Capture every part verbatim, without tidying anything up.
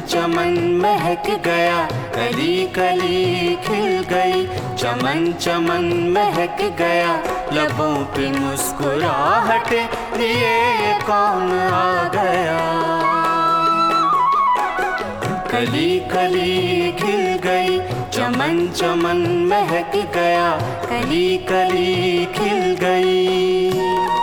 चमन महक गया, कली कली खिल गई। चमन चमन महक गया, लबों पे मुस्कुराहट लिए कौन आ गया। कली कली खिल गई, चमन चमन महक गया, कली कली खिल गई।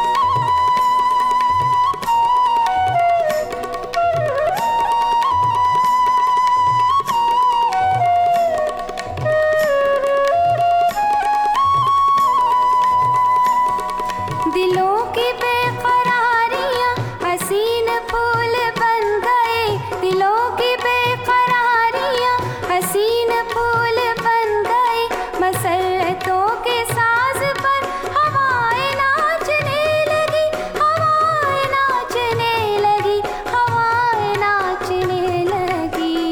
दिलों की बेकरारियां हसीन फूल बन गए, दिलों की बेकरारियां हसीन फूल बन गए। मसरतों के साज पर हवाएं नाचने लगी, हवाएं नाचने लगी, हवाएं नाचने लगी।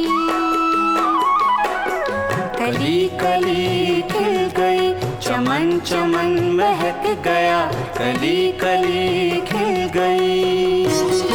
कली कली खिल गई, चमन चमन महक गया, कली कली खिल गई।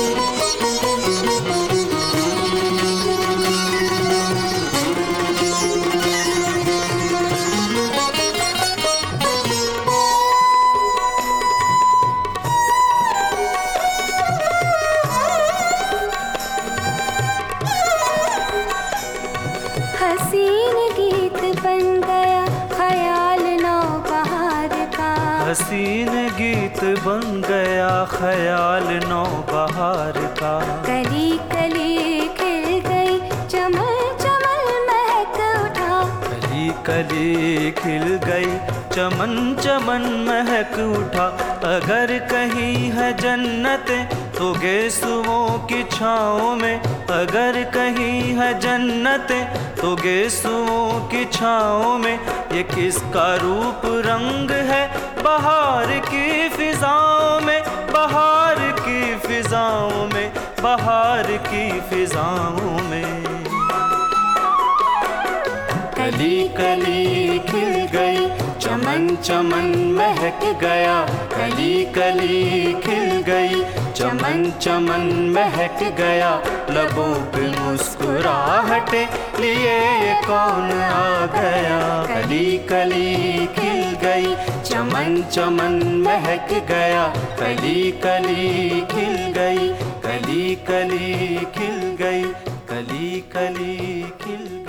हसीन गीत बन गया ख्याल नौबहार का, हसीन गीत बन गया ख्याल नौबहार का। कली कली खिल गई, चमन चमन महक उठा, कली कली खिल गई, चमन चमन महक उठा। अगर कहीं है जन्नत तो गेसुओं की छाँव में, अगर कहीं है जन्नत तो गेसुओं की छाँव में। ये किसका रूप रंग है बहार की फिजाओं में, बहार की फिजाओं में, बहार की फिजाओं में। कली कली खिल गई, चमन चमन महक गया, कली कली खिल गई। चमन चमन महक गया, लबों पे मुस्कुराहट लिए कौन आ गया। कली कली खिल गई, चमन चमन महक गया, कली कली खिल गई, कली कली खिल गई, कली कली खिल गई।